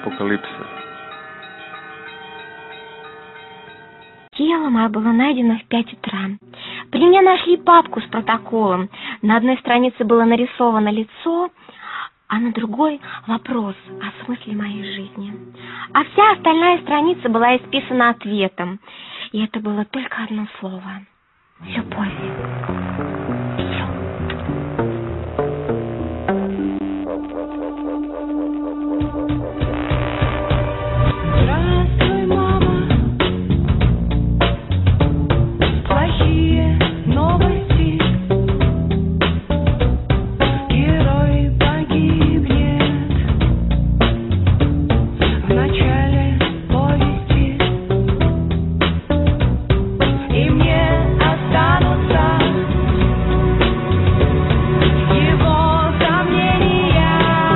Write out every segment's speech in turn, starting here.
Апокалипсе. Тело мое было найдено в 5 утра. При мне нашли папку с протоколом. На одной странице было нарисовано лицо, а на другой вопрос о смысле моей жизни. А вся остальная страница была исписана ответом. И это было только одно слово. Любовь. Здравствуй, мама. Плохие новости. Герой погибнет в начале повести. И мне останутся его сомнения.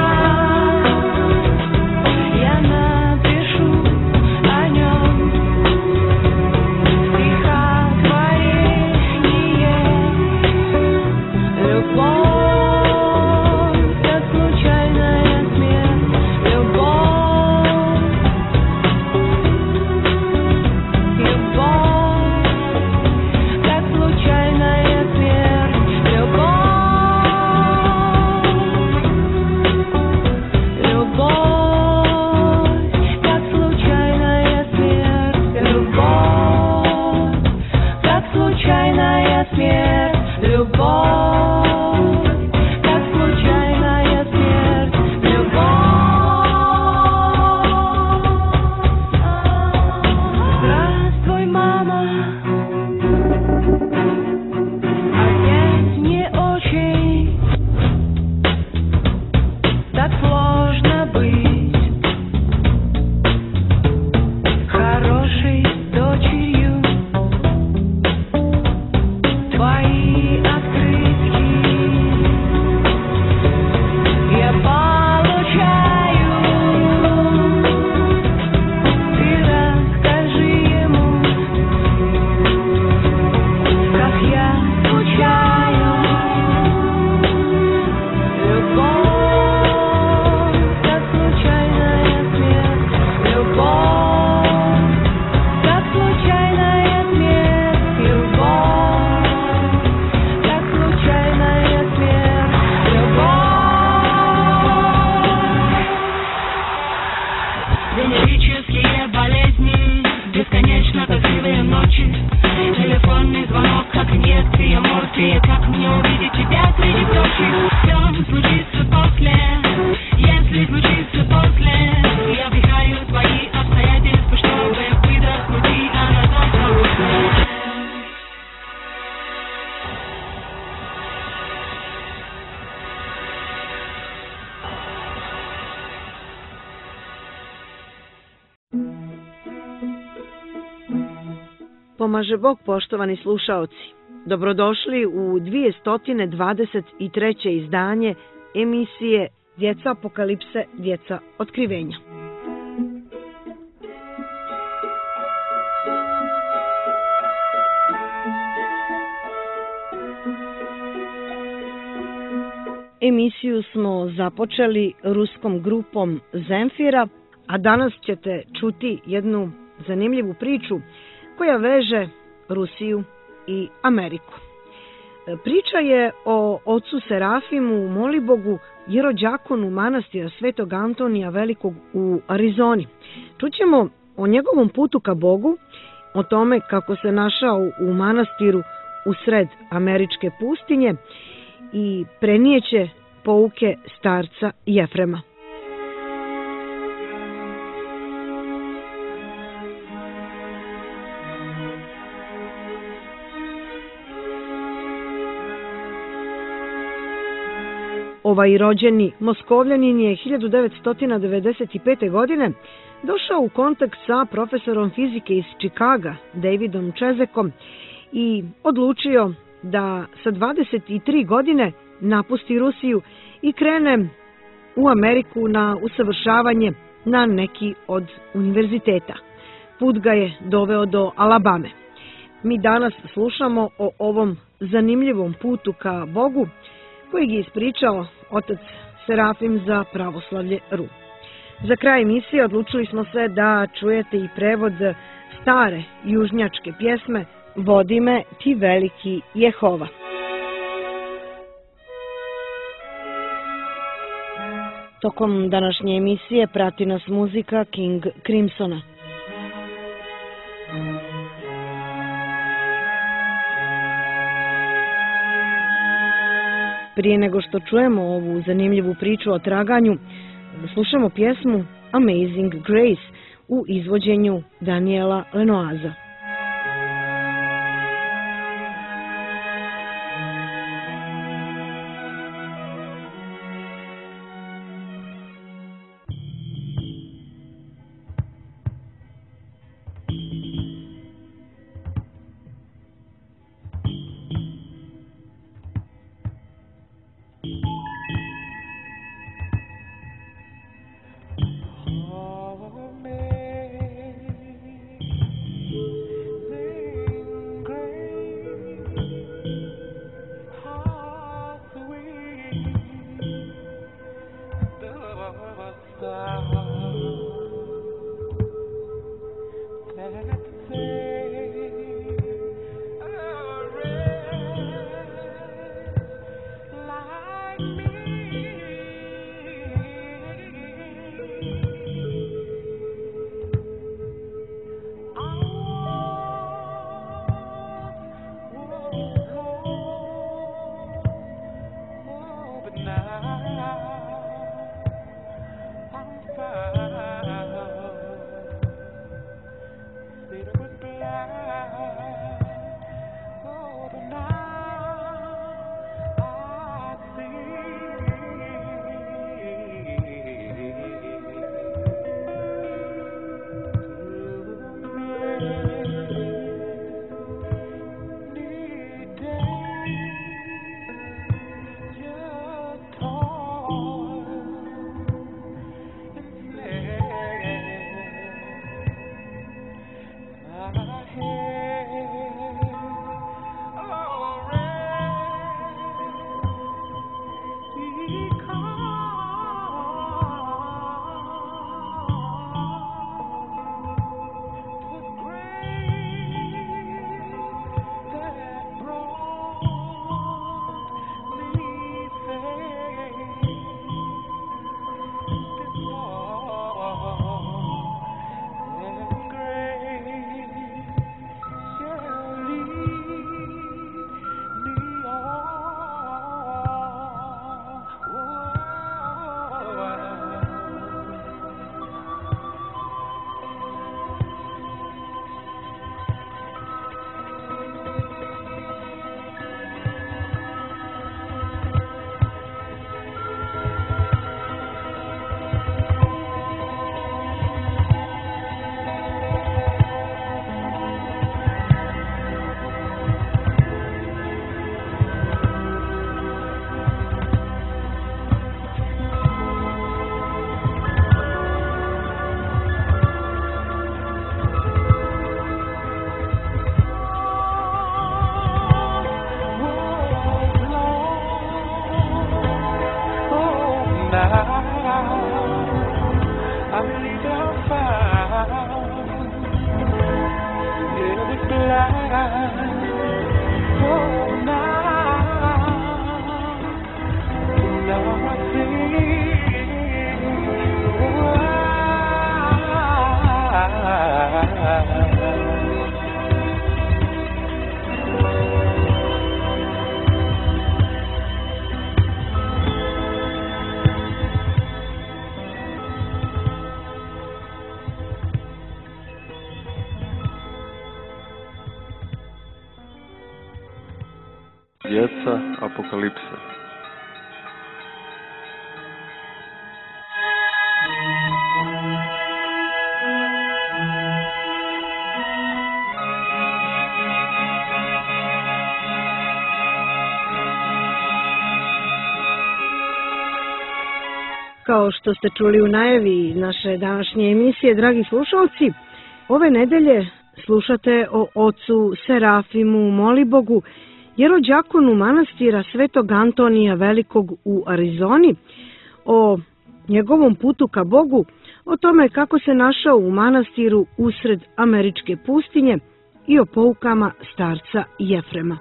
Я напишу о нем стихотворение. Любовь, как случайная смерть. Любовь, как случайная смерть. Любовь, как случайная смерть. Любовь, как случайная смерть. Любовь, как случайная смерть. Здравствуй, мама. Опять не очень. Так сложно быть хорошей дочерью. Твои открытки я получаю. Ты расскажи ему, как я скучаю. Любовь, как случайная смерть. Любовь, как случайная смерть. Любовь, как случайная смерть. Венерические болезни, бесконечно тоскливые ночи, телефонный звонок, как инъекция морфия. Как мне увидеть тебя среди прочих? Все случится после, если случится после. Я вдыхаю твои обстоятельства, чтобы выдохнуть и анатомию. Pomaže Bog, poštovani slušaoci. Dobrodošli u 223. izdanje emisije Djeca apokalipse, djeca otkrivenja. Emisiju smo započeli ruskom grupom Zemfira, a danas ćete čuti jednu zanimljivu priču koja veže Rusiju i Ameriku. Priča je o ocu Serafimu Molibogu i rođakonu manastira Svetog Antonija Velikog u Arizoni. Čućemo o njegovom putu ka Bogu, o tome kako se našao u manastiru usred američke pustinje i prenijeće pouke starca Jefrema. Ovaj rođeni Moskovljanin je 1995. godine došao u kontakt sa profesorom fizike iz Čikaga, Davidom Čezekom, i odlučio da sa 23 godine napusti Rusiju i krene u Ameriku na usavršavanje na neki od univerziteta. Put ga je doveo do Alabame. Mi danas slušamo o ovom zanimljivom putu ka Bogu, kojeg je ispričao otac Serafim za pravoslavlje Ru. Za kraj emisije odlučili smo se da čujete i prevod stare južnjačke pjesme Vodi me ti veliki Jehova. Tokom današnje emisije prati nas muzika King Crimsona. Prije nego što čujemo ovu zanimljivu priču o traganju, slušamo pjesmu Amazing Grace u izvođenju Daniela Lenoaza. Djeca apokalipse. Kao što ste čuli u najavi naše današnje emisije, dragi slušalci, ove nedelje slušate o ocu Serafimu Molibogu, jerođakonu manastira Svetog Antonija Velikog u Arizoni, o njegovom putu ka Bogu, o tome kako se našao u manastiru usred američke pustinje i o poukama starca Jefrema.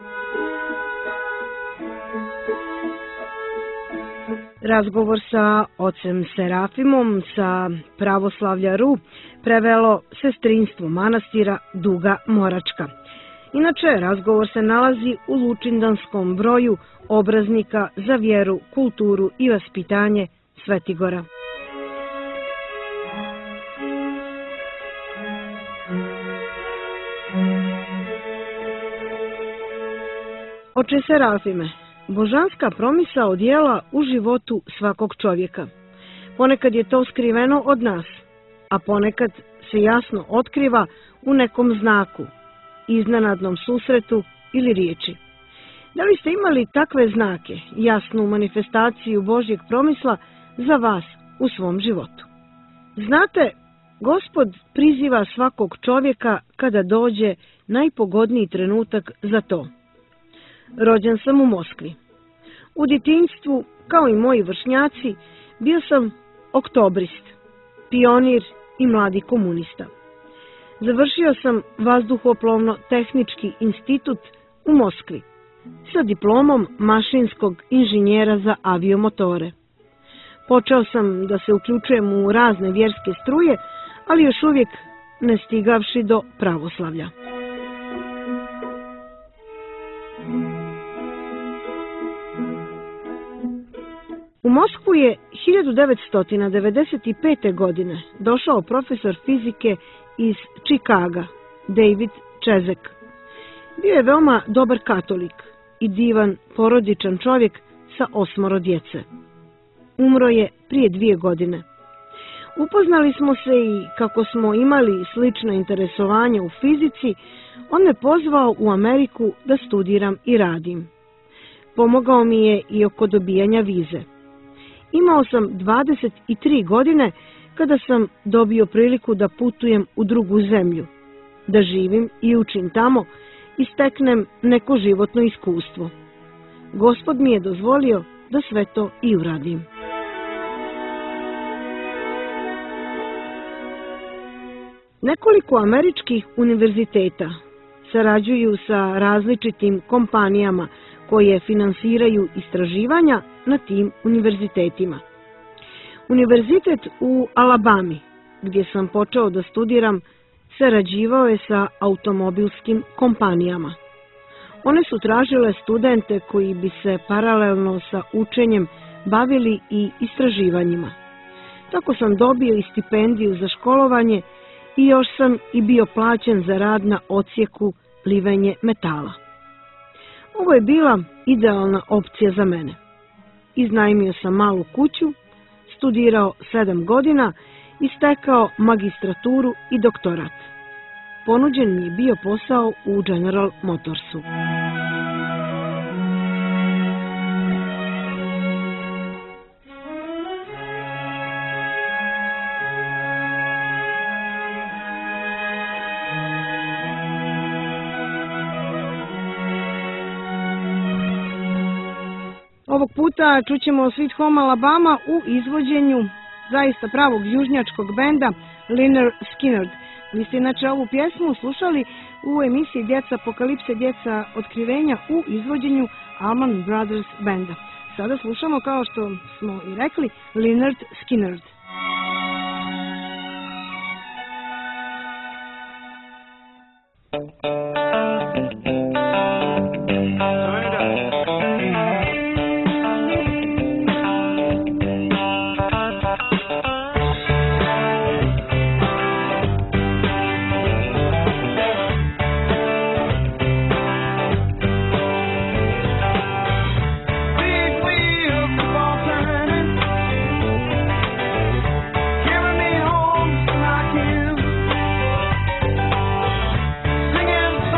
Razgovor sa ocem Serafimom sa Pravoslavlja.ru prevelo sestrinstvo manastira Duga Moračka. Inače, razgovor se nalazi u lučindanskom broju obraznika za vjeru, kulturu i vaspitanje Svetigora. Oče Serafime, božanska promisao djela u životu svakog čovjeka. Ponekad je to skriveno od nas, a ponekad se jasno otkriva u nekom znaku, iznenadnom susretu ili riječi. Da li ste imali takve znake, jasnu manifestaciju Božjeg promisla za vas u svom životu? Znate, Gospod priziva svakog čovjeka kada dođe najpogodniji trenutak za to. Rođen sam u Moskvi. U djetinjstvu, kao i moji vršnjaci, bio sam oktobrist, pionir i mladi komunista. Završio sam Vazduhoplovno-tehnički institut u Moskvi sa diplomom mašinskog inženjera za aviomotore. Počeo sam da se uključujem u razne vjerske struje, ali još uvijek ne stigavši do pravoslavlja. U Moskvu je 1995. godine došao profesor fizike iz Čikaga, David Čezek. Bio je veoma dobar katolik i divan porodičan čovjek sa 8 djece. Umro je prije 2 godine. Upoznali smo se i kako smo imali slično interesovanje u fizici, on me pozvao u Ameriku da studiram i radim. Pomogao mi je i oko dobijanja vize. Imao sam 23 godine kada sam dobio priliku da putujem u drugu zemlju, da živim i učim tamo i steknem neko životno iskustvo. Gospod mi je dozvolio da sve to i uradim. Nekoliko američkih univerziteta sarađuju sa različitim kompanijama koje finansiraju istraživanja na tim univerzitetima. Univerzitet u Alabami, gdje sam počeo da studiram, sarađivao je sa automobilskim kompanijama. One su tražile studente koji bi se paralelno sa učenjem bavili i istraživanjima. Tako sam dobio i stipendiju za školovanje i još sam i bio plaćen za rad na odsjeku livenje metala. Ovo je bila idealna opcija za mene. Iznajmio sam malu kuću, studirao 7 godina i stekao magistraturu i doktorat. Ponuđen mi je bio posao u General Motorsu. Ovog puta čućemo Sweet Home Alabama u izvođenju zaista pravog južnjačkog benda Lynyrd Skynyrd. Vi ste inače ovu pjesmu slušali u emisiji Djeca Apokalipse, Djeca Otkrivenja u izvođenju Allman Brothers benda. Sada slušamo, kao što smo i rekli, Lynyrd Skynyrd. Singing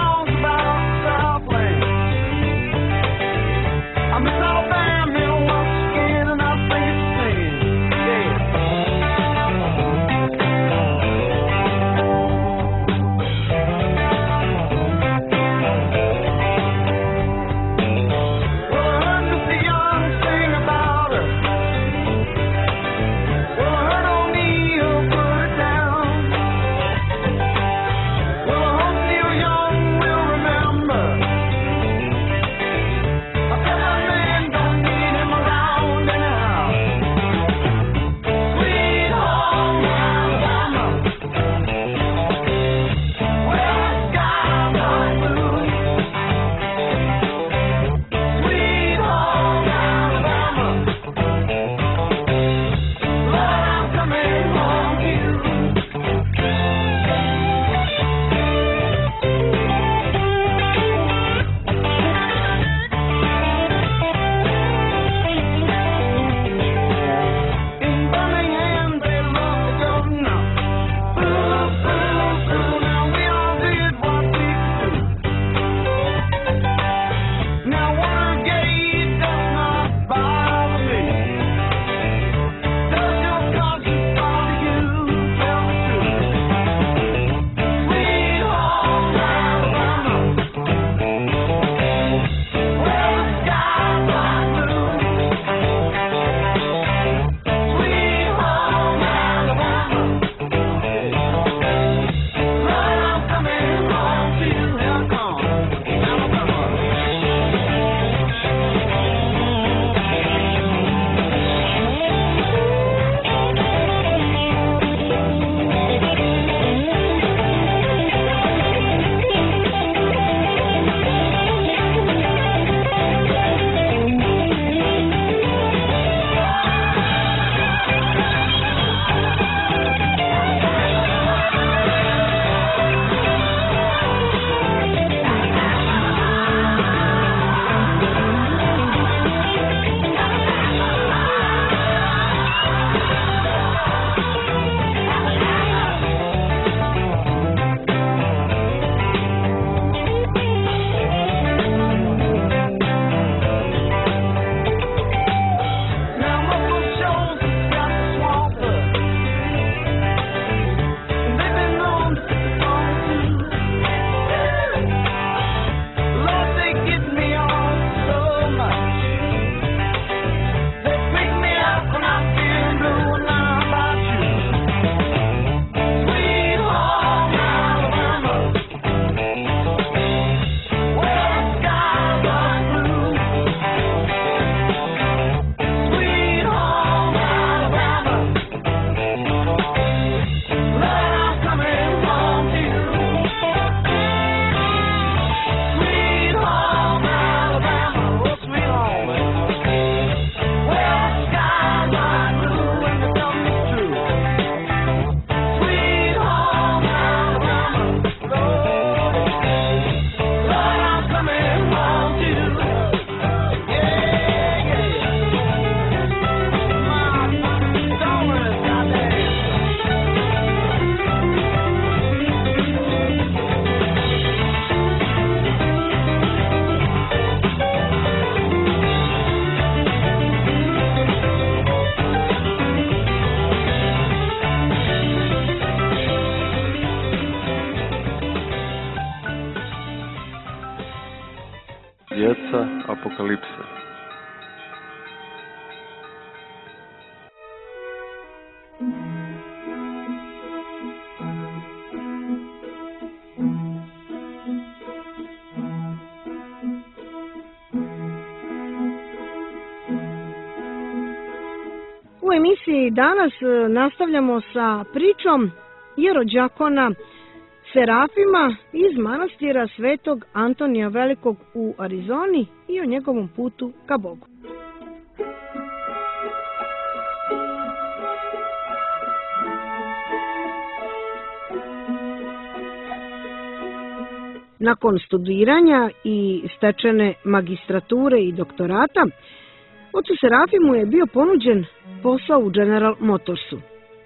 Djeca apokalipse. U emisiji danas nastavljamo sa pričom jerođakona Serafima iz manastira Svetog Antonija Velikog u Arizoni i o njegovom putu ka Bogu. Nakon studiranja i stečene magistrature i doktorata, ocu Serafimu je bio ponuđen posao u General Motorsu.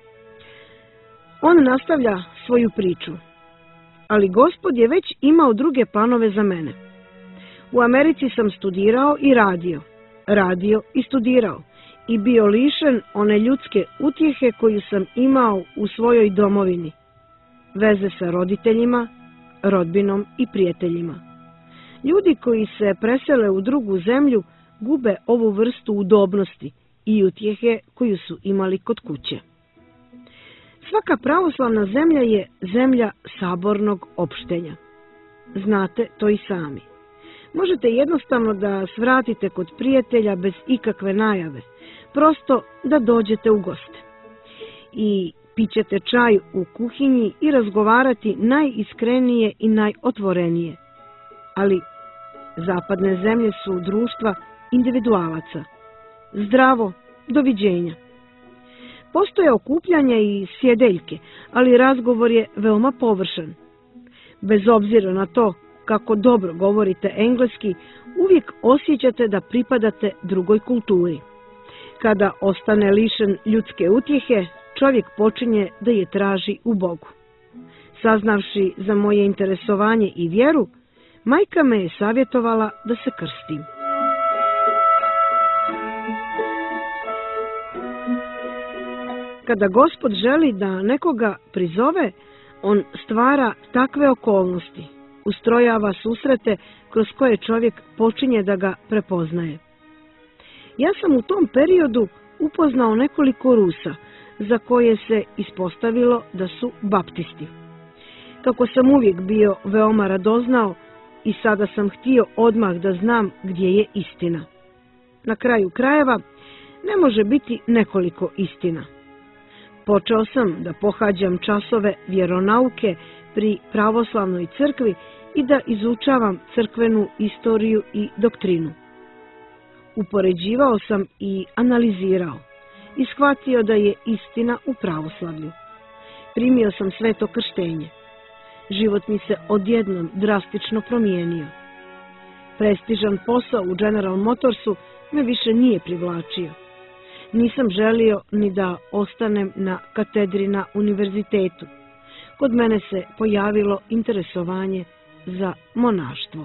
On nastavlja svoju priču. Ali Gospod je već imao druge planove za mene. U Americi sam studirao i radio i studirao i bio lišen one ljudske utjehe koju sam imao u svojoj domovini, veze sa roditeljima, rodbinom i prijateljima. Ljudi koji se presele u drugu zemlju gube ovu vrstu udobnosti i utjehe koju su imali kod kuće. Svaka pravoslavna zemlja je zemlja sabornog opštenja. Znate to i sami. Možete jednostavno da svratite kod prijatelja bez ikakve najave, prosto da dođete u goste. I pićete čaj u kuhinji i razgovarati najiskrenije i najotvorenije. Ali zapadne zemlje su društva individualaca. Zdravo, doviđenja. Postoje okupljanja i sjedeljke, ali razgovor je veoma površan. Bez obzira na to kako dobro govorite engleski, uvijek osjećate da pripadate drugoj kulturi. Kada ostane lišen ljudske utjehe, čovjek počinje da je traži u Bogu. Saznavši za moje interesovanje i vjeru, majka me je savjetovala da se krstim. Kada Gospod želi da nekoga prizove, on stvara takve okolnosti, ustrojava susrete kroz koje čovjek počinje da ga prepoznaje. Ja sam u tom periodu upoznao nekoliko Rusa, za koje se ispostavilo da su baptisti. Kako sam uvijek bio veoma radoznao i sada sam htio odmah da znam gdje je istina. Na kraju krajeva ne može biti nekoliko istina. Počeo sam da pohađam časove vjeronauke pri pravoslavnoj crkvi i da izučavam crkvenu istoriju i doktrinu. Upoređivao sam i analizirao i shvatio da je istina u pravoslavlju. Primio sam sveto krštenje. Život mi se odjednom drastično promijenio. Prestižan posao u General Motorsu me više nije privlačio. Nisam želio ni da ostanem na katedri na univerzitetu. Kod mene se pojavilo interesovanje za monaštvo.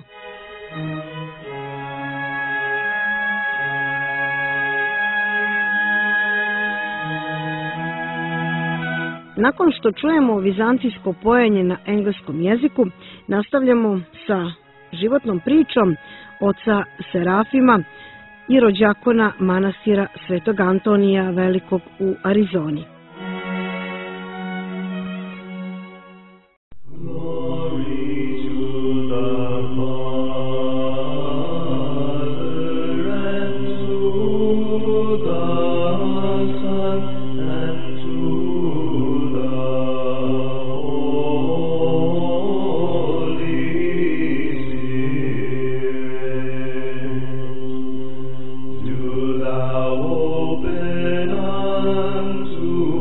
Nakon što čujemo vizantijsko pojenje na engleskom jeziku, nastavljamo sa životnom pričom oca Serafima i rođakona manastira Svetog Antonija Velikog u Arizoni. Open unto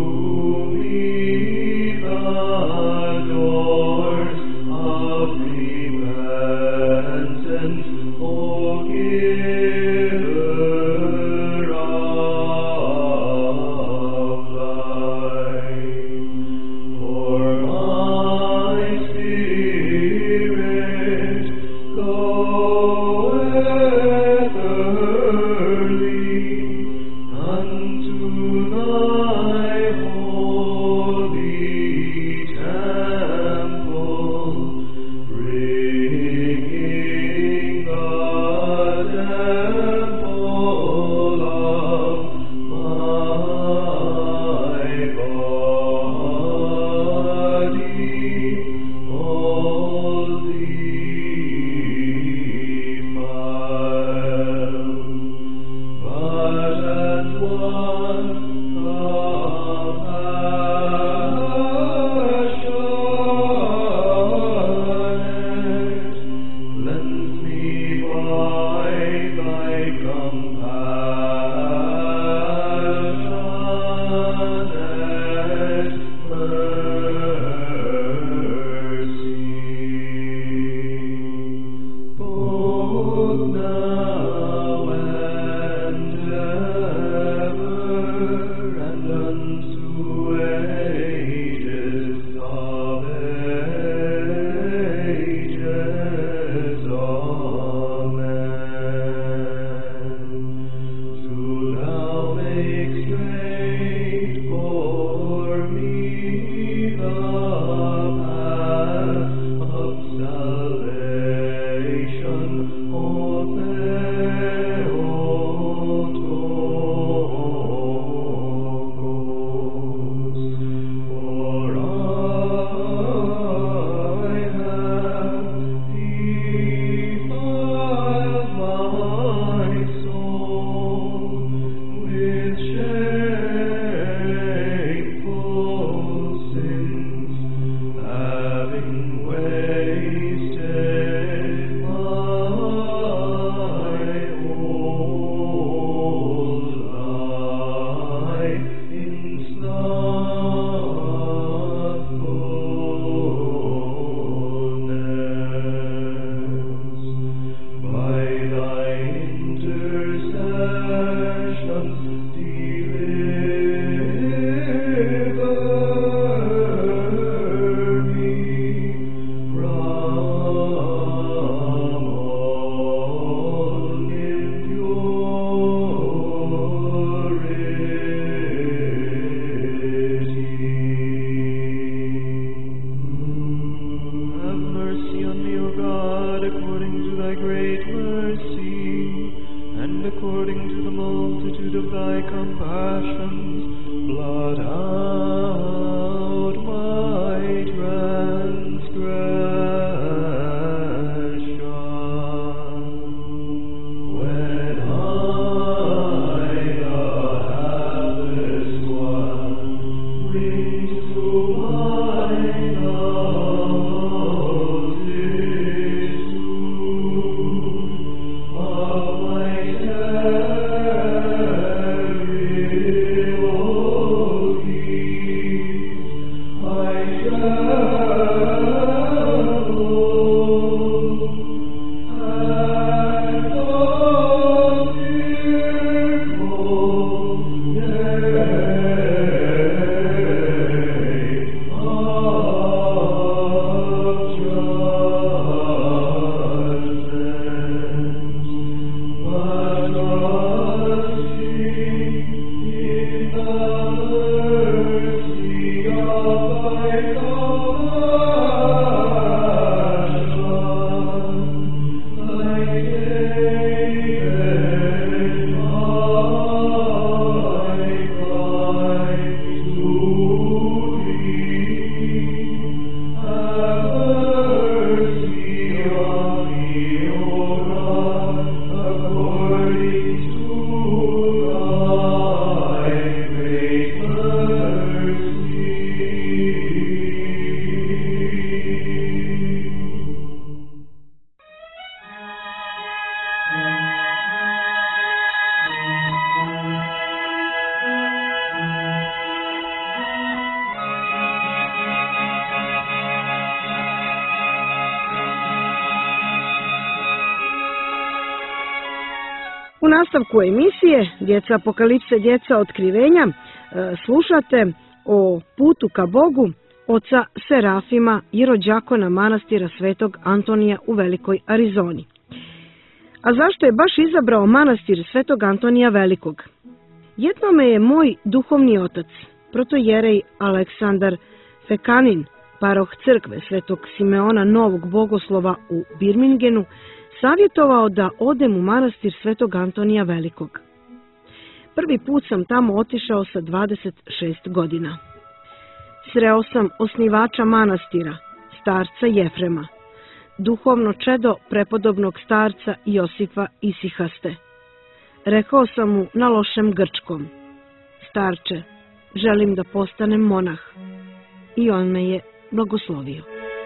U nastavku emisije Djeca apokalipse, djeca otkrivenja slušate o putu ka Bogu oca Serafima i rođakona manastira Svetog Antonija u Velikoj Arizoni. A zašto je baš izabrao manastir Svetog Antonija Velikog? Jednome je moj duhovni otac, protojerej Aleksandar Fekanin, paroh crkve Svetog Simeona Novog Bogoslova u Birmingenu, savjetovao da odem u manastir Svetog Antonija Velikog. Prvi put sam tamo otišao sa 26 godina. Sreo sam osnivača manastira, starca Jefrema. duhovno čedo prepodobnog starca Josifa Isihaste. Rekao sam mu na lošem grčkom: starče, želim da postanem monah. I on me je blagoslovio.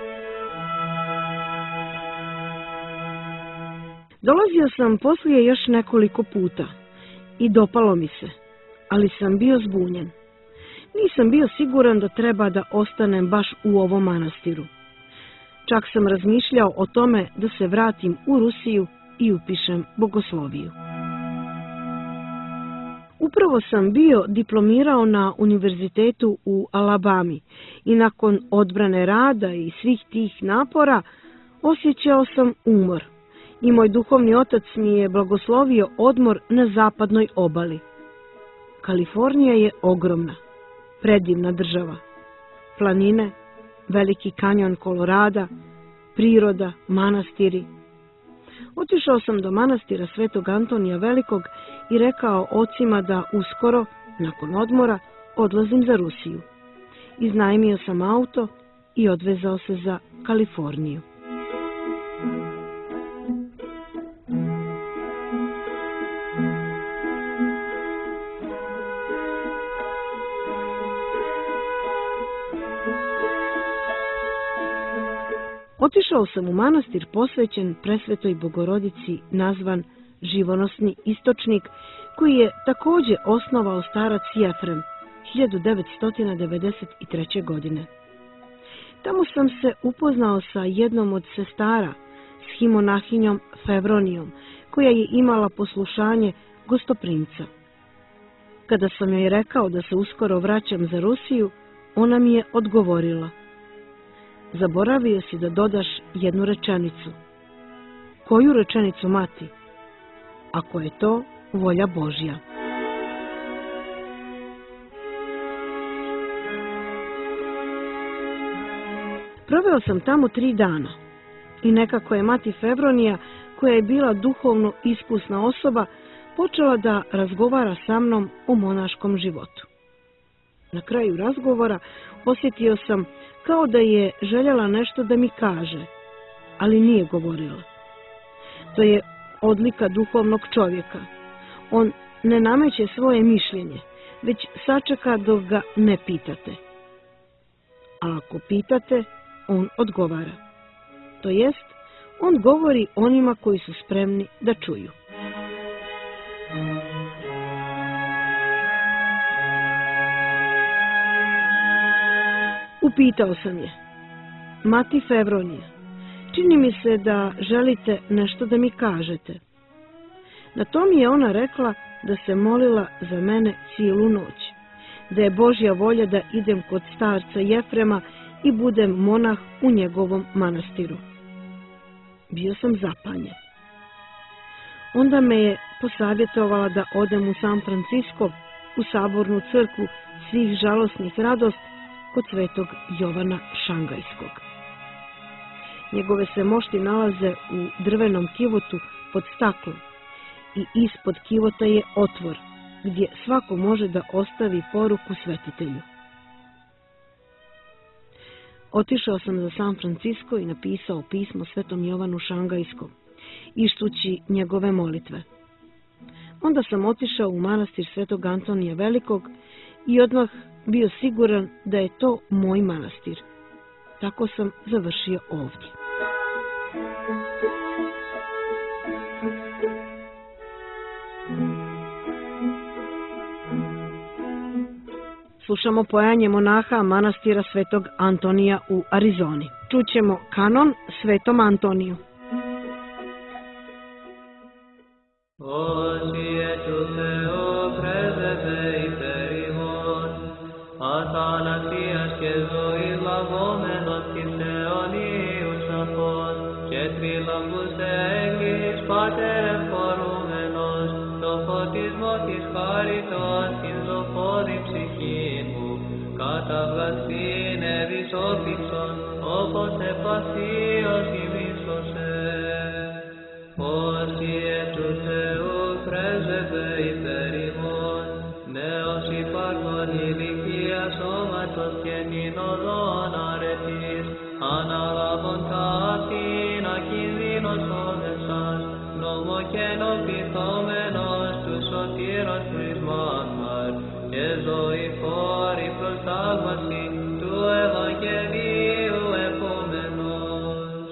Dolazio sam poslije još nekoliko puta i dopalo mi se, ali sam bio zbunjen. Nisam bio siguran da treba da ostanem baš u ovom manastiru. Čak sam razmišljao o tome da se vratim u Rusiju i upišem bogosloviju. Upravo sam bio diplomirao na univerzitetu u Alabami i nakon odbrane rada i svih tih napora osjećao sam umor i moj duhovni otac mi je blagoslovio odmor na zapadnoj obali. Kalifornija je ogromna, predivna država. Planine, veliki kanjon Kolorada, priroda, manastiri. Otišao sam do manastira Svetog Antonija Velikog i rekao ocima da uskoro, nakon odmora, odlazim za Rusiju. Iznajmio sam auto i odvezao se za Kaliforniju. Otišao sam u manastir posvećen Presvetoj Bogorodici nazvan Živonosni istočnik, koji je također osnovao starac Jefrem 1993. godine. Tamo sam se upoznao sa jednom od sestara, schimonahinjom Fevronijom, koja je imala poslušanje gostoprimca. Kada sam joj rekao da se uskoro vraćam za Rusiju, ona mi je odgovorila: zaboravio si da dodaš jednu rečenicu. Koju rečenicu, mati? Ako je to volja Božja. Proveo sam tamo 3 dana i nekako je mati Fevronija, koja je bila duhovno iskusna osoba, počela da razgovara sa mnom o monaškom životu. Na kraju razgovora osjetio sam kao da je željela nešto da mi kaže, ali nije govorila. To je odlika duhovnog čovjeka. On ne nameće svoje mišljenje, već sačeka dok ga ne pitate. A ako pitate, on odgovara. To jest, on govori onima koji su spremni da čuju. Upitao sam je: mati Fevronija, čini mi se da želite nešto da mi kažete. Na to mi je ona rekla da se molila za mene cijelu noć, da je Božja volja da idem kod starca Jefrema i budem monah u njegovom manastiru. Bio sam zapanjen. Onda me je posavjetovala da odem u San Francisco, u sabornu crkvu svih žalosnih radost kod svetog Jovana Šangajskog. Njegove se mošti nalaze u drvenom kivotu pod staklom i ispod kivota je otvor gdje svako može da ostavi poruku svetitelju. Otišao sam za San Francisco i napisao pismo svetom Jovanu Šangajskom, ištući njegove molitve. Onda sam otišao u manastir Svetog Antonija Velikog i odmah bio siguran da je to moj manastir. Tako sam završio ovdje. Slušamo pojanje monaha manastira Svetog Antonija u Arizoni. Čućemo kanon Svetom Antoniju. όπως επασίως ημίσωσε. Όσιε του Θεού πρέσβευε υπέρ ημών, νέος υπάρχον ηλικία σώματος και νυν οδόν αρετής, αναλάβων ταύτην καινοποιηθόμενος του σωτήρος χρησμάχαρ και ζωηφόρη προστάλμαση του Ευαγγελίου επόμενος.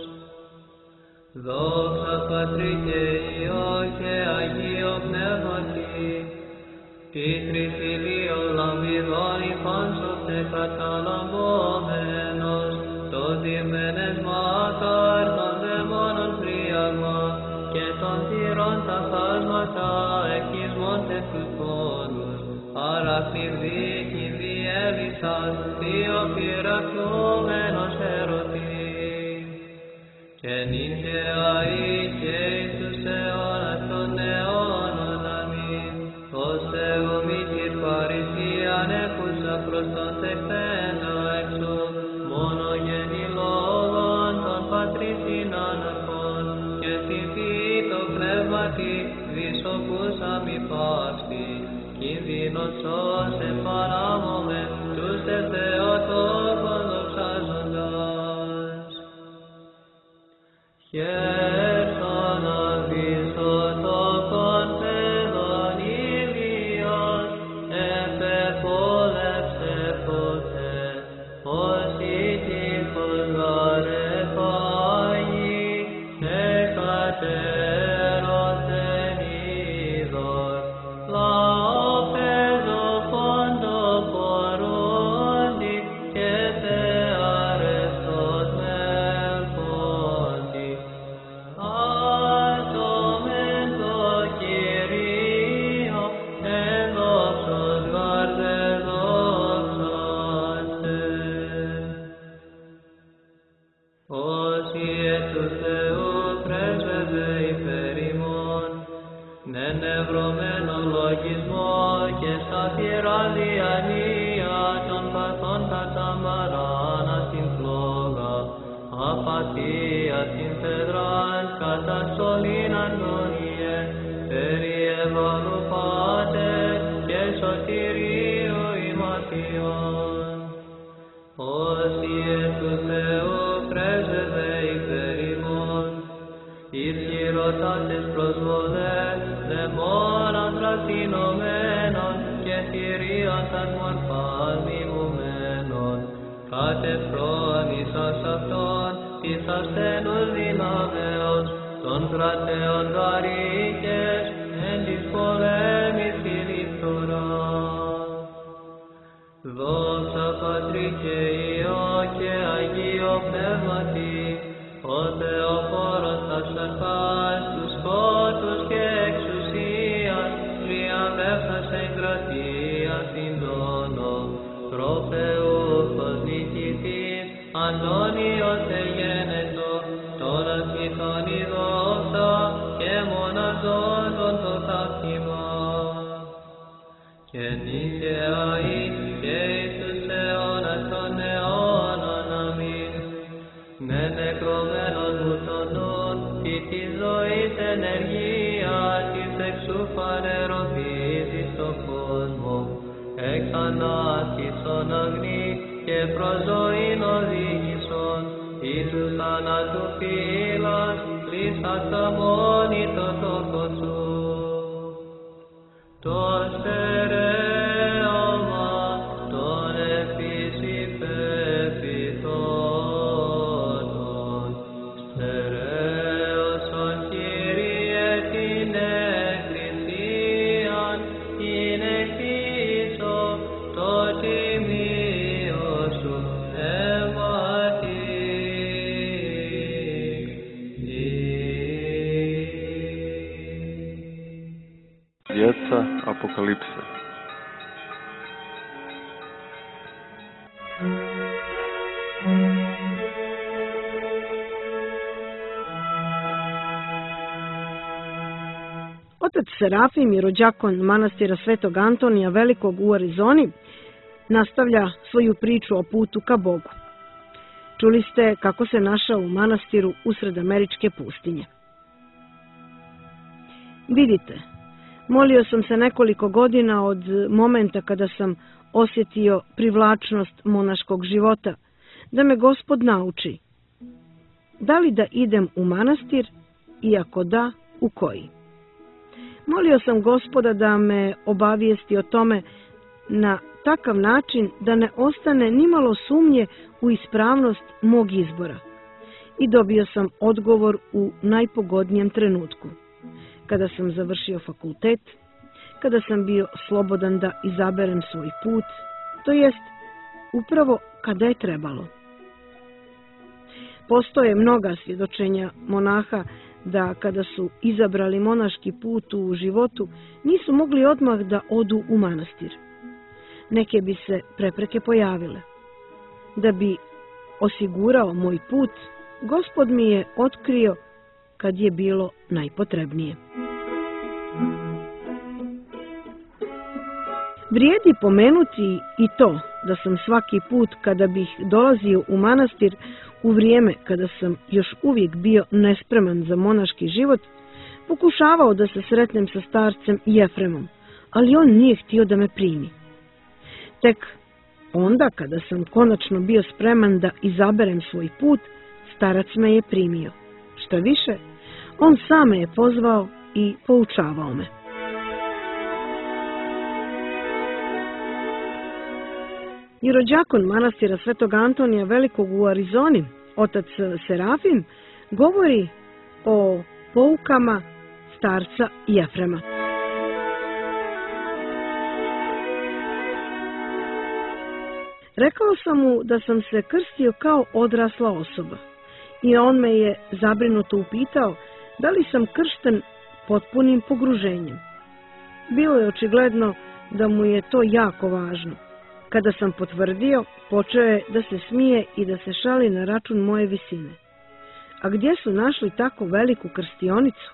Δόξα Πατρί και Υιό και Αγίο Πνεύματι, τη τριφυλίων λαμπιδών υφάνσωτε καταλαμβόμενος, το διμένες μάταρ των δαιμόνων φρίαγμα και των θυρών τα φάσματα εκεισμώνται τους πόνους, αραχτηβή κινδιέλισσας, θείο πυραχτούμενος ερωτή. Και νύχαια είχε εις τους αιώνας των αιώνων, αμήν. Ως Θεού μήτηρ παρησίαν έχουσα προς τον τεχθέντα έξω, μόνο γεννηλόγων των πατρίσιν αναρχών, και θυμπίτω πνεύματι δυσοπούσα μη παύση, κίνδυνος σώσε παράμομε τους Θεοτόκων δοξάζοντας. Χέρσον αγγίσωτόκον παιδών ηλίας, επεπόλεψε ποτέ, ως η τύχος γαρεφάγει, εκατέρωθεν είδωρ, λαόπαιζο φόντο πορούντι, και θεαρεστός μελπόντι. Άσομεν το Κυρίο, ενδόξος γάρδε δόξαστε. Όσοι εκ του Θεού πρέσβευε υπέρ ημών, νενευρωμένον λογισμό και σαφυρά διανία των παθών καταμαράνα την φλόγα, απαθία την πεδράν καταστολήν αγωνίε, περιεβάλλου πάτερ και σωτηρίου ημαθιών. Όσοι εκ του Θεού πρέσβευε υπέρ ημών, ισχυρότατες προσβολές, δαιμόνων τρακτηνωμένων και θηρίων τας μορφάς μιμουμένων, κατεφρόνησας αυτών της ασθενούς δυνάμεως, των κρατέων γαρίκες, εν της πολέμης φιλιπτωρά. Δόξα Πατρί και Υιό και Αγίο Πνεύματι, ο Θεοφόρος τας αρχάς, τους σκότους και εξουσίας, τριαμβεύσας εγκρατείας την τόνο, προφεούχος νικητής, Αντώνιος εγένετο, των ασκητών η δόξα και μοναζόντων το θαύτημα. Και νύχαια και εις τους αιώνας των αιώνων, αμήν. Με νεκρωμένος μου τον νουν, ή της ζωής ενεργία, της εξού φανερωθείς στον κόσμο, εξ ανάσκησον αγνή και προς ζωήν οδήγησον, ή του θανάτου φύλας, λύσασα μόνη το τόκο σου. Το στερέωμα των επισυπεπιτώτων, στερέωσον Κύριε την εκκλησίαν, την εκτίσω το τιμίο σου αιματί. Djeca apokalipse. Otac Serafim i rođakon manastira Svetog Antonija Velikog u Arizoni nastavlja svoju priču o putu ka Bogu. Čuli ste kako se našao u manastiru usred američke pustinje. Vidite, molio sam se nekoliko godina od momenta kada sam osjetio privlačnost monaškog života, da me Gospod nauči da li da idem u manastir i ako da, u koji. Molio sam Gospoda da me obavijesti o tome na takav način da ne ostane nimalo sumnje u ispravnost mog izbora. I dobio sam odgovor u najpogodnijem trenutku. Kada sam završio fakultet, kada sam bio slobodan da izaberem svoj put, to jest upravo kada je trebalo. Postoje mnoga svjedočenja monaha da kada su izabrali monaški put u životu, nisu mogli odmah da odu u manastir. Neke bi se prepreke pojavile. Da bi osigurao moj put, Gospod mi je otkrio kad je bilo najpotrebnije. Vrijedi pomenuti i to da sam svaki put kada bih dolazio u manastir u vrijeme kada sam još uvijek bio nespreman za monaški život, pokušavao da se sretnem sa starcem Jefremom, ali on nije htio da me primi. Tek onda kada sam konačno bio spreman da izaberem svoj put, starac me je primio. Šta više, on sam me je pozvao i poučavao me. Jerođakon manastira Svetog Antonija Velikog u Arizoni, otac Serafim, govori o poukama starca Jefrema. Rekao sam mu da sam se krstio kao odrasla osoba i on me je zabrinuto upitao da li sam kršten potpunim pogruženjem. Bilo je očigledno da mu je to jako važno. Kada sam potvrdio, počeo je da se smije i da se šali na račun moje visine. A gdje su našli tako veliku krstionicu?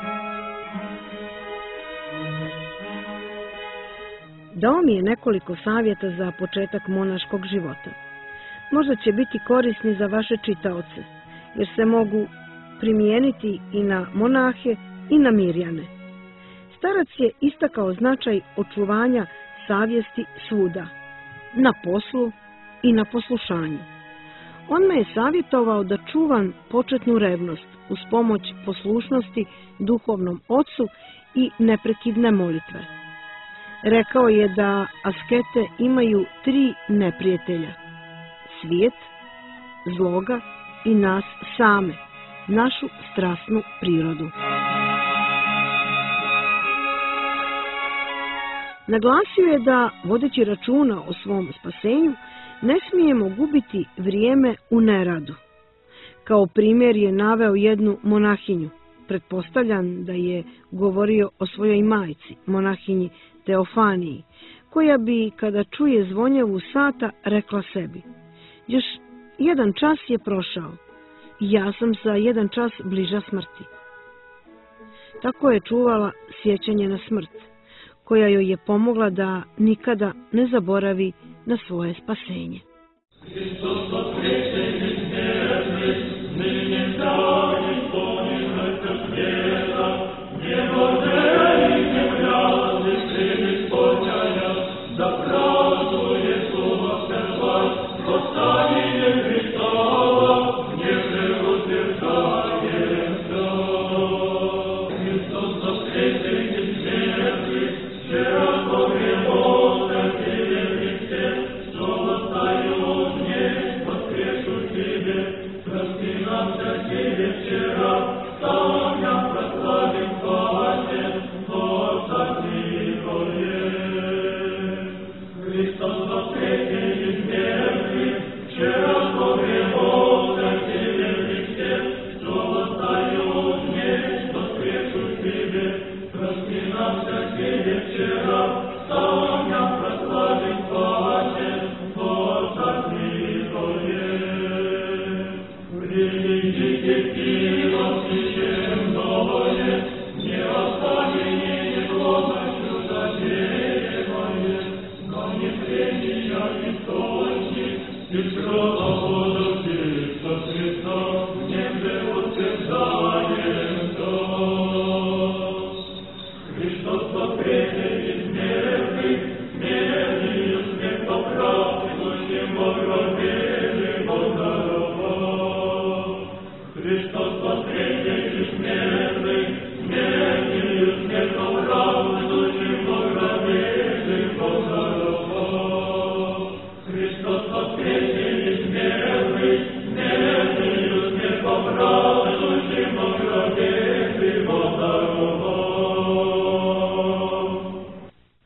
Dao mi je nekoliko savjeta za početak monaškog života. Možda će biti korisni za vaše čitaoce, jer se mogu primijeniti i na monahe i na mirjane. Starac je istakao značaj očuvanja savjesti svuda, na poslu i na poslušanju. On me je savjetovao da čuvam početnu revnost uz pomoć poslušnosti duhovnom ocu i neprekidne molitve. Rekao je da askete imaju 3 neprijatelja: svijet, zloga i nas same, našu strasnu prirodu. Naglasio je da, vodeći računa o svom spasenju, ne smijemo gubiti vrijeme u neradu. Kao primjer je naveo jednu monahinju. Pretpostavljam da je govorio o svojoj majci, monahinji Teofaniji, koja bi, kada čuje zvonjavu sata, rekla sebi: još 1 čas je prošao i ja sam za 1 čas bliža smrti. Tako je čuvala sjećanje na smrt, koja joj je pomogla da nikada ne zaboravi na svoje spasenje. Тебе, прости нам за тебе все.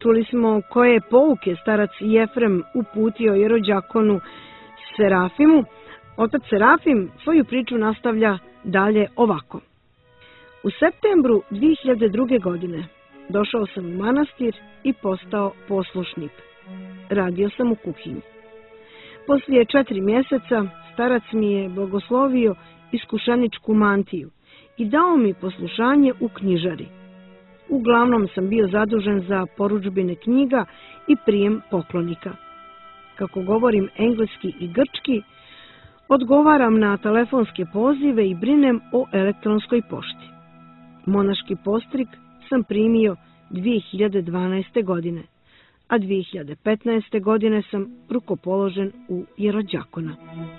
Čuli smo koje pouke starac Jefrem uputio jerođakonu Serafimu. Otac Serafim svoju priču nastavlja dalje ovako. U septembru 2002. godine došao sam u manastir i postao poslušnik. Radio sam u kuhinji. Poslije 4 mjeseca starac mi je blagoslovio iskušeničku mantiju i dao mi poslušanje u knjižari. Uglavnom sam bio zadužen za porudžbine knjiga i prijem poklonika. Kako govorim engleski i grčki, odgovaram na telefonske pozive i brinem o elektronskoj pošti. Monaški postrig sam primio 2012. godine, a 2015. godine sam rukopoložen u jerođakona.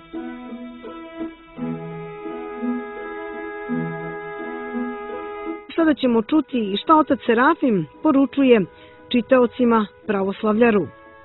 Sada ćemo čuti šta otac Serafim poručuje čitaocima Pravoslavlja.ru.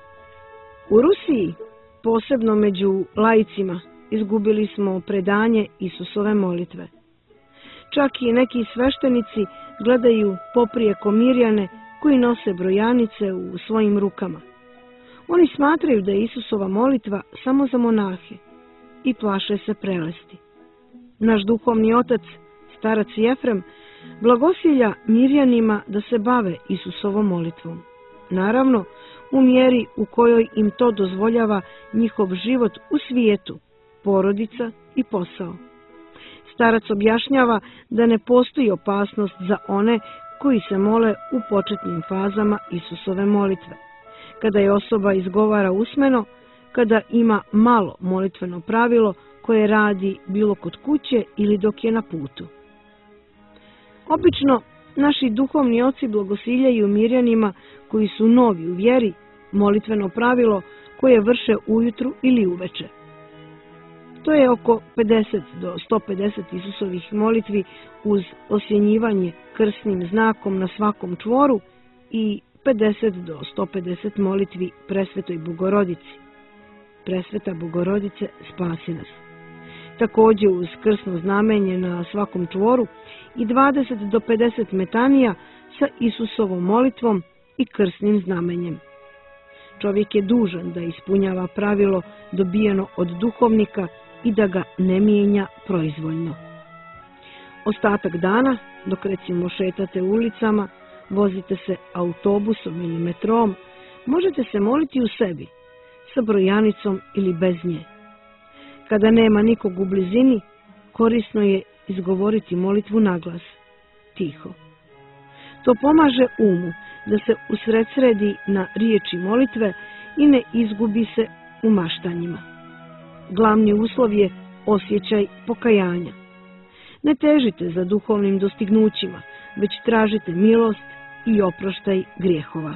U Rusiji, posebno među laicima, izgubili smo predanje Isusove molitve. Čak i neki sveštenici gledaju poprijeko Mirjane koji nose brojanice u svojim rukama. Oni smatraju da je Isusova molitva samo za monahe i plaše se prelesti. Naš duhovni otac, starac Jefrem, blagosilja Mirjanima da se bave Isusovom molitvom. Naravno, u mjeri u kojoj im to dozvoljava njihov život u svijetu, porodica i posao. Starac objašnjava da ne postoji opasnost za one koji se mole u početnim fazama Isusove molitve. Kada je osoba izgovara usmeno, kada ima malo molitveno pravilo koje radi bilo kod kuće ili dok je na putu. Obično, naši duhovni oci blagosiljaju Mirjanima koji su novi u vjeri molitveno pravilo koje vrše ujutru ili uveče. To je oko 50 do 150 Isusovih molitvi uz osjenjivanje krsnim znakom na svakom čvoru i 50 do 150 molitvi Presvetoj Bogorodici. Presveta Bogorodice, spasi nas. Također uz krsno znamenje na svakom čvoru i 20 do 50 metanija sa Isusovom molitvom i krsnim znamenjem. Čovjek je dužan da ispunjava pravilo dobijeno od duhovnika i da ga ne mijenja proizvoljno. Ostatak dana, dok recimo šetate ulicama, vozite se autobusom ili metrom, možete se moliti u sebi, sa brojanicom ili bez nje. Kada nema nikog u blizini, korisno je izgovoriti molitvu naglas, tiho. To pomaže umu da se usredsredi na riječi molitve i ne izgubi se u maštanjima. Glavni uslov je osjećaj pokajanja. Ne težite za duhovnim dostignućima, već tražite milost i oproštaj grijehova.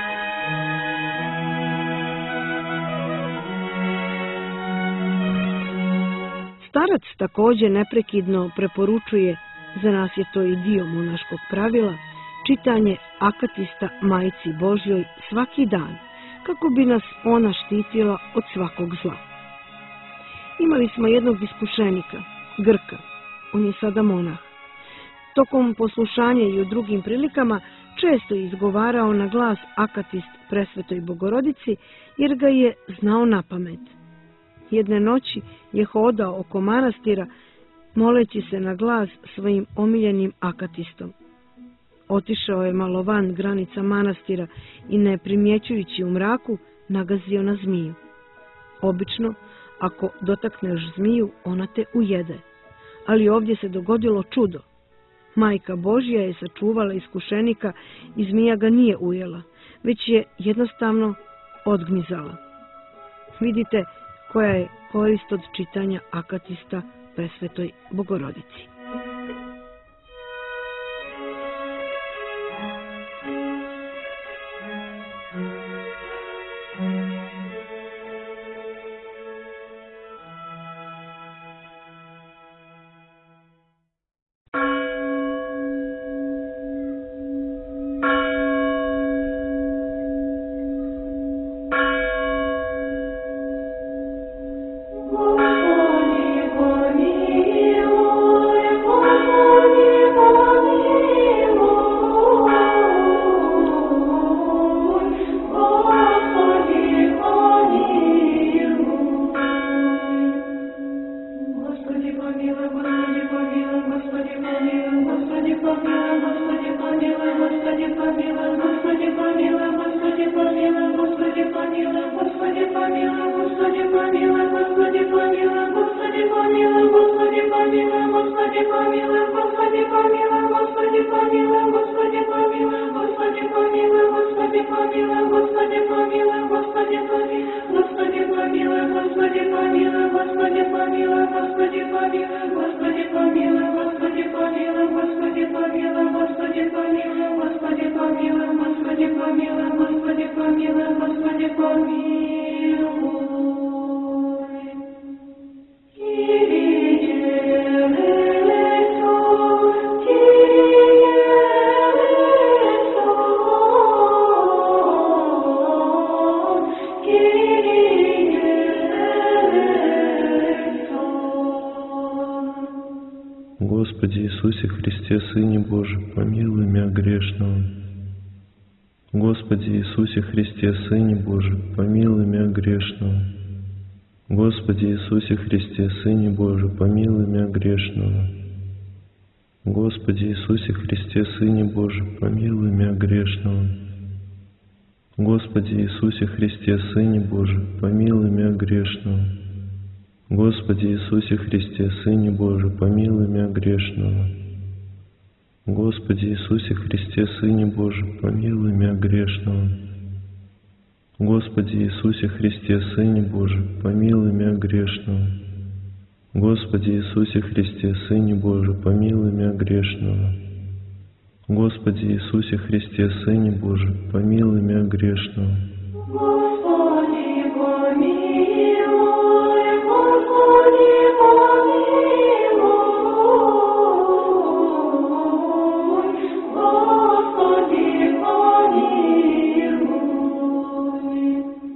Starac također neprekidno preporučuje, za nas je to i dio monaškog pravila, čitanje akatista Majci Božjoj svaki dan, kako bi nas ona štitila od svakog zla. Imali smo jednog iskušenika, Grka, on je sada monah. Tokom poslušanja i u drugim prilikama često je izgovarao na glas akatist Presvetoj Bogorodici, jer ga je znao na pamet. Jedne noći je hodao oko manastira, moleći se na glas svojim omiljenim akatistom. Otišao je malo van granica manastira i ne primjećujući u mraku, nagazio na zmiju. Obično, ako dotakneš zmiju, ona te ujede. Ali ovdje se dogodilo čudo. Majka Božja je sačuvala iskušenika i zmija ga nije ujela, već je jednostavno odgnizala. Vidite koja je korist od čitanja akatista Presvetoj Bogorodici. Господи, помилуй. Господи Иисусе Христе, Сыне Божий, помилуй меня грешного. Господи Иисусе Христе, Сыне Божий, помилуй меня грешного. Господи Иисусе Христе, Сыне Божий, помилуй меня грешного. Господи Иисусе Христе, Сыне Божий, помилуй меня грешного. Господи Иисусе Христе, Сыне Божий, помилуй меня грешного. Господи Иисусе Христе, Сыне Божий, помилуй меня грешного. Господи Иисусе Христе, Сыне Божий, помилуй меня грешного. Господи Иисусе Христе, Сыне Божий, помилуй меня грешного. Господи Иисусе Христе, Сыне Божий, помилуй меня грешного. Господи Иисусе Христе, Сыне Божий, помилуй меня грешного. Господи, помилуй, Господи, помилуй, Господи, помилуй.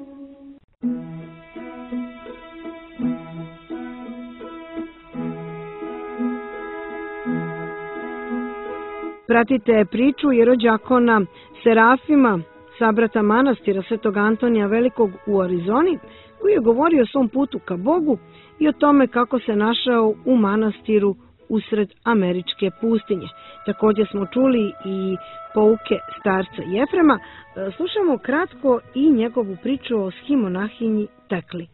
Pratite priču jerođakona Serafima, sabrata manastira Svetog Antonija Velikog u Arizoni, koji je govorio o svom putu ka Bogu i o tome kako se našao u manastiru usred američke pustinje. Također smo čuli i pouke starca Jefrema. Slušamo kratko i njegovu priču o schimonahinji Tekli.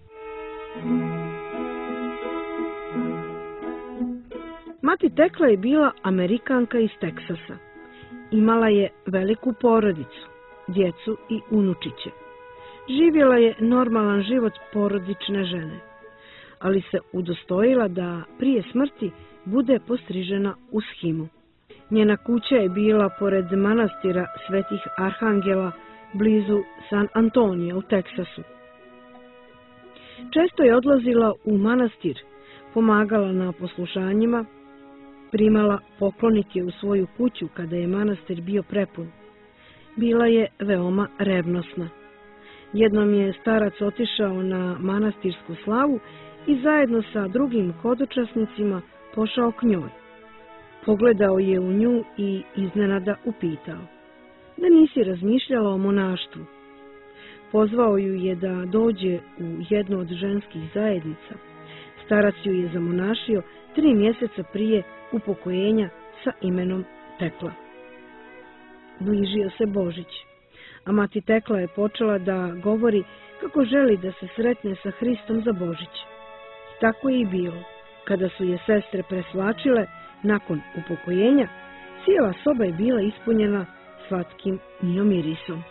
Mati Tekla je bila Amerikanka iz Teksasa. Imala je veliku porodicu, djecu i unučiće. Živjela je normalan život porodične žene, ali se udostojila da prije smrti bude postrižena u shimu. Njena kuća je bila pored manastira Svetih Arhangela blizu San Antonija u Teksasu. Često je odlazila u manastir, pomagala na poslušanjima, primala poklonike u svoju kuću kada je manastir bio prepun. Bila je veoma revnosna. Jednom je starac otišao na manastirsku slavu i zajedno sa drugim hodočasnicima pošao k njoj. Pogledao je u nju i iznenada upitao: da nisi razmišljala o monaštvu? Pozvao ju je da dođe u jednu od ženskih zajednica. Starac ju je zamonašio 3 mjeseca prije upokojenja sa imenom Tekla. Bližio se Božić, a mati Tekla je počela da govori kako želi da se sretne sa Hristom za Božić. Tako je i bilo. Kada su je sestre presvlačile, nakon upokojenja, cijela soba je bila ispunjena slatkim mirisom.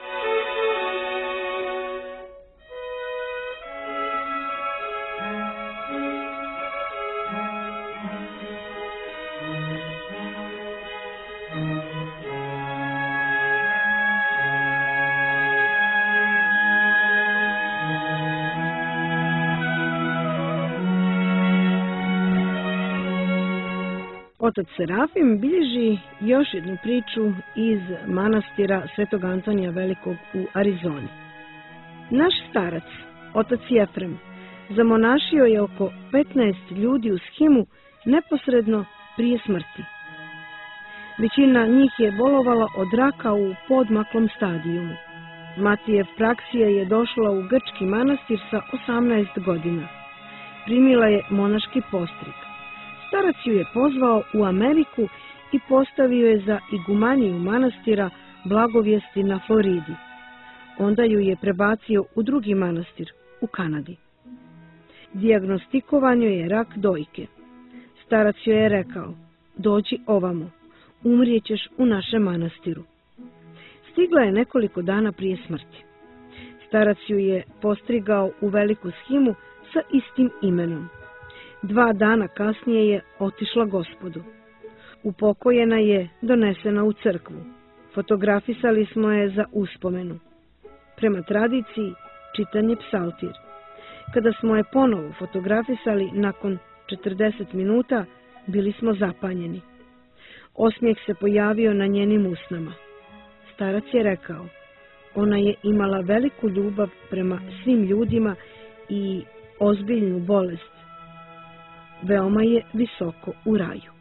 Otac Serafim bilježi još jednu priču iz manastira Svetog Antonija Velikog u Arizoni. Naš starac, otac Jefrem, zamonašio je oko 15 ljudi u shimu neposredno prije smrti. Većina njih je bolovala od raka u podmaklom stadijumu. Matijev Praksija je došla u grčki manastir sa 18 godina. Primila je monaški postrig. Starac ju je pozvao u Ameriku i postavio je za igumaniju manastira Blagovijesti na Floridi. Onda ju je prebacio u drugi manastir u Kanadi. Dijagnostikovan joj je rak dojke. Starac joj je rekao: dođi ovamo, umrijećeš u našem manastiru. Stigla je nekoliko dana prije smrti. Starac ju je postrigao u veliku shimu sa istim imenom. 2 dana kasnije je otišla Gospodu. Upokojena je, donesena u crkvu. Fotografisali smo je za uspomenu. Prema tradiciji, čitan je psaltir. Kada smo je ponovo fotografisali nakon 40 minuta, bili smo zapanjeni. Osmijeh se pojavio na njenim usnama. Starac je rekao: ona je imala veliku ljubav prema svim ljudima i ozbiljnu bolest. Veoma je visoko u raju.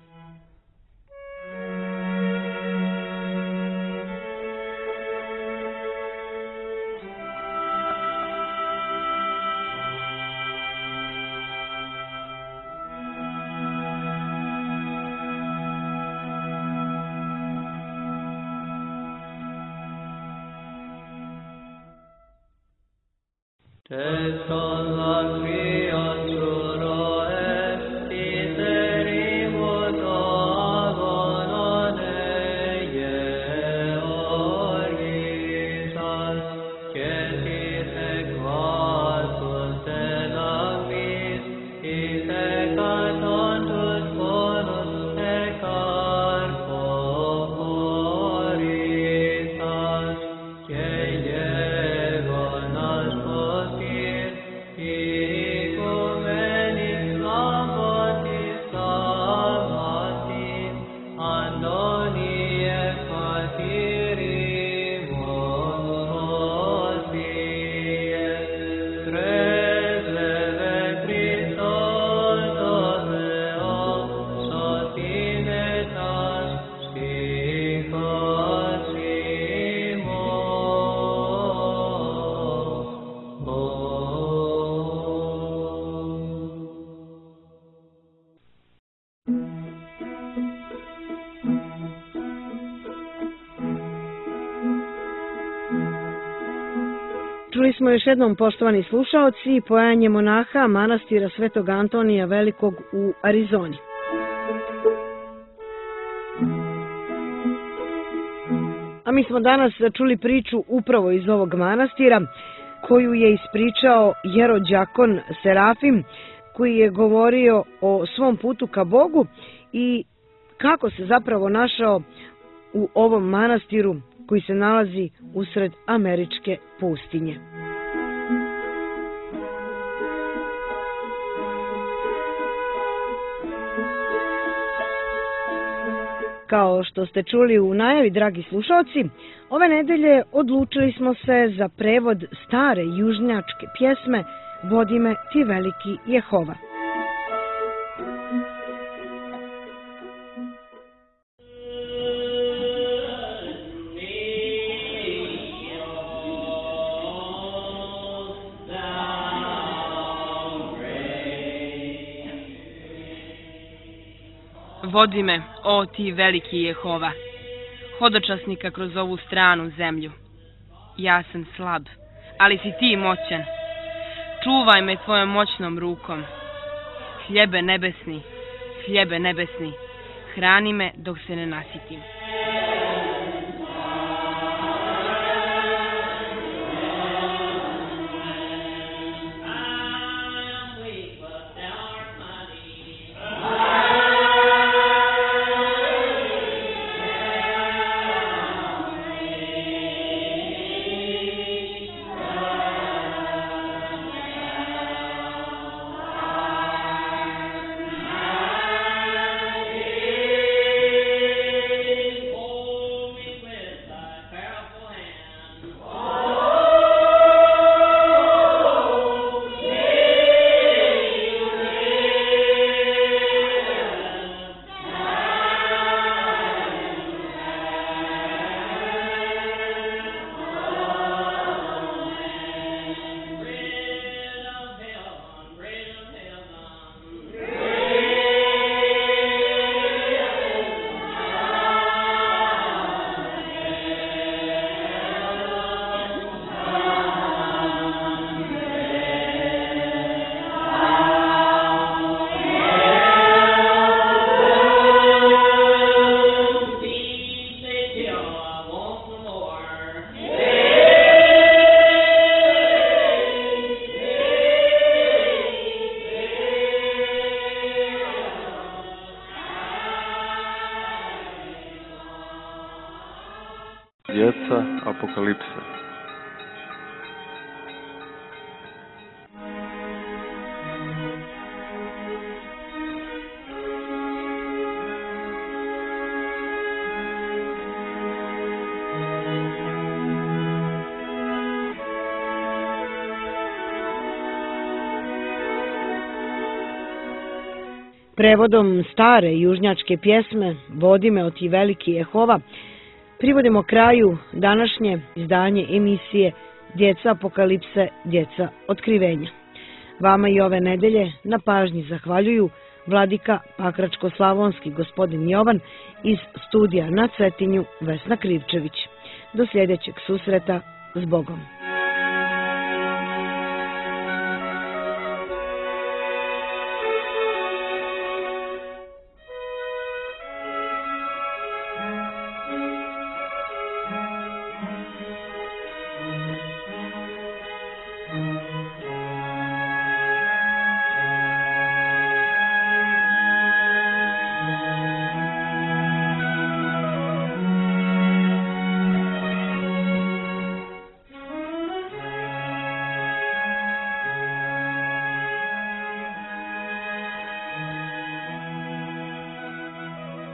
Čuli smo još jednom, poštovani slušaoci, pojanje monaha manastira Svetog Antonija Velikog u Arizoni. A mi smo danas čuli priču upravo iz ovog manastira, koju je ispričao jerođakon Serafim, koji je govorio o svom putu ka Bogu i kako se zapravo našao u ovom manastiru koji se nalazi usred američke pustinje. Kao što ste čuli u najavi, dragi slušalci, ove nedelje odlučili smo se za prevod stare južnjačke pjesme Vodi me ti veliki Jehova. Vodi me, o ti veliki Jehova, hodočasnika kroz ovu stranu zemlju. Ja sam slab, ali si ti moćan. Čuvaj me tvojom moćnom rukom. Hljebe nebesni, hrani me dok se ne nasitim. Oh Djeca apokalipse. Prevodom stare južnjačke pjesme Vodi me o ti veliki Jehova privodimo kraju današnje izdanje emisije Djeca apokalipse, djeca otkrivenja. Vama i ove nedelje na pažnji zahvaljuju vladika Pakračko-slavonski gospodin Jovan iz studija na Cetinju Vesna Krivčević. Do sljedećeg susreta, s Bogom.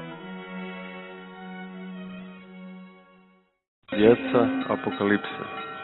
Djeca apokalipse.